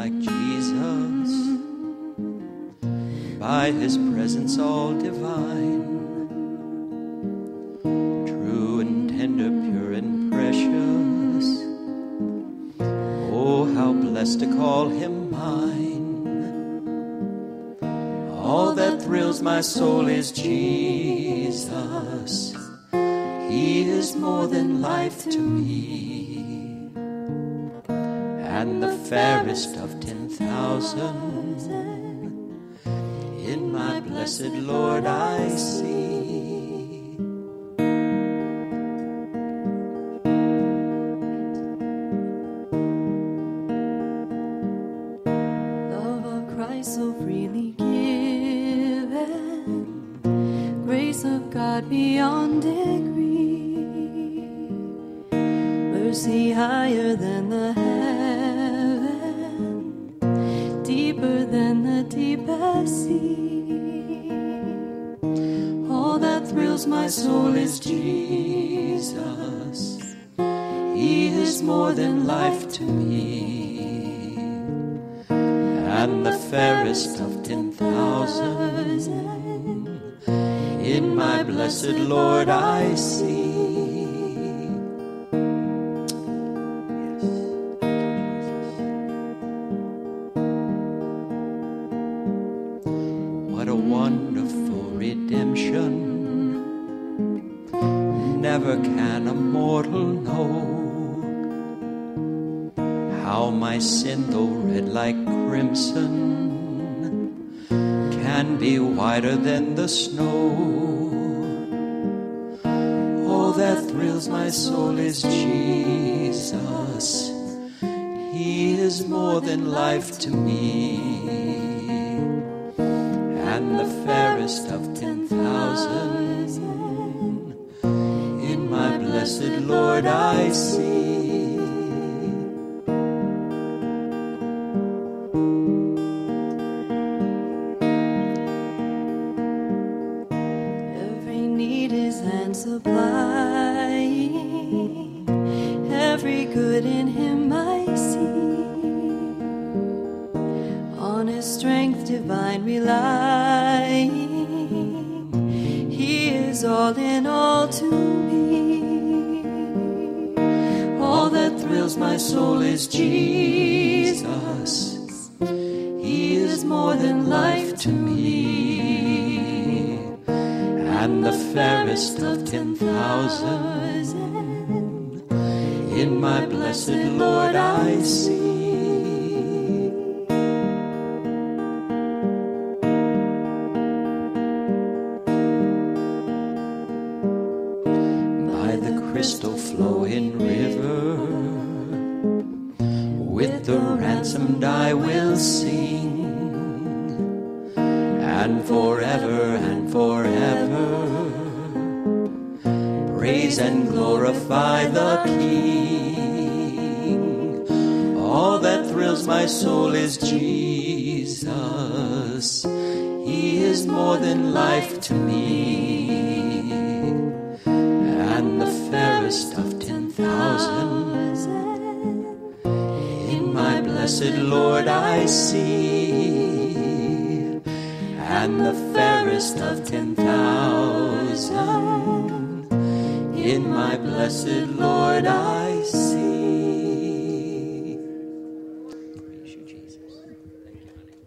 like Jesus, by his presence all divine, true and tender, pure and precious. Oh, how blessed to call him mine. All that thrills my soul is Jesus. He is more than life to me, and the fairest of 10,000 in my blessed Lord I see. Love of Christ so freely given, grace of God beyond degree, mercy higher than the heaven, deeper than the deepest sea. All that thrills my soul is Jesus. He is more than life to me, and the fairest of 10,000 in my blessed Lord I see. What a wonderful redemption. Never can a mortal know how my sin, though red like crimson, can be whiter than the snow. All that thrills my soul is Jesus. He is more than life to me, and the fairest of 10,000 in my blessed Lord I see. Every need his hand supplying, every good in him I see. On his strength divine relying, he is all in all to me. All that thrills my soul is Jesus. He is more than life to me, and the fairest of 10,000 in my blessed Lord I see. Crystal flowing river, with the ransomed I will sing, and forever praise and glorify the King. All that thrills my soul is Jesus. He is more than life to me, and the fairest of 10,000 in my blessed Lord I see, and the fairest of 10,000 in my blessed Lord I see.